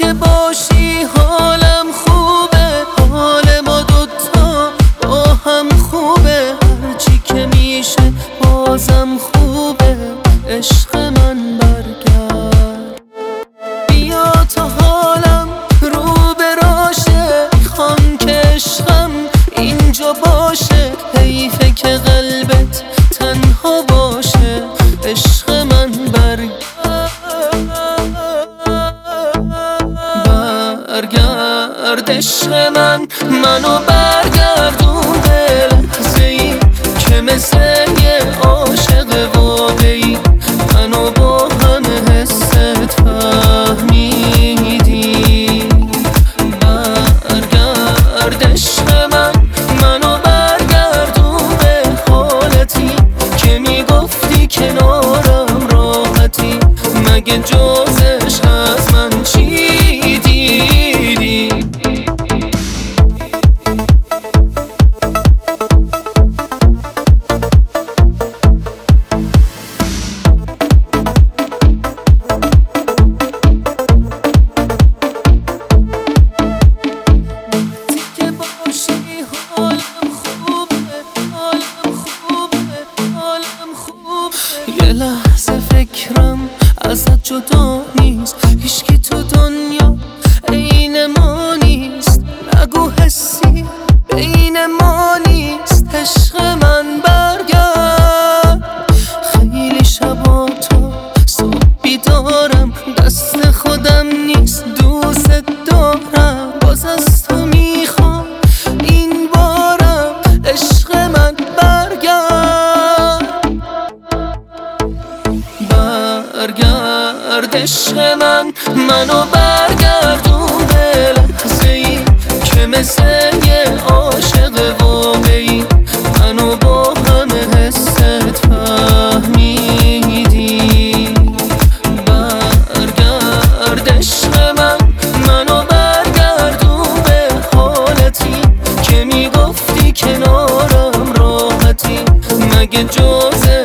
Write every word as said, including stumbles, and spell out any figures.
که باشی حالم خوبه، حال ما دوتا با هم خوبه، هرچی که میشه بازم خوبه. عشق من برگرد، بیا تا حالم رو براشه، میخوام که عشقم اینجا باشه، حیفه که قلبت تنها باشه. عشق من برگرد، برگرد عشق من، منو برگردون به لحظه‌ای که مثل یه عاشق واقعی منو با همه حست فهمیدی. برگرد عشق من، منو برگردون به حالتی که میگفتی کنارم راحتی، مگه جز عشق از من چی دیدی؟ یه لحظه فکرم ازت جدا نیست، هیچکی تو دنیا عین ما نیست، نگو حسی بین ما نیست. عشق من برگرد، خیلی شبا تا صبح بیدارم، دست خودم نیست دوست دارم، باز از تو میخوام این بارم. عشق من برگرد، برگرد عشق من، منو برگردون به لحظه‌ای که مثل یه عاشق واقعی منو با همه حست فهمیدی. برگرد عشق من، منو برگردون به حالتی که میگفتی کنارم راحتی، مگه جز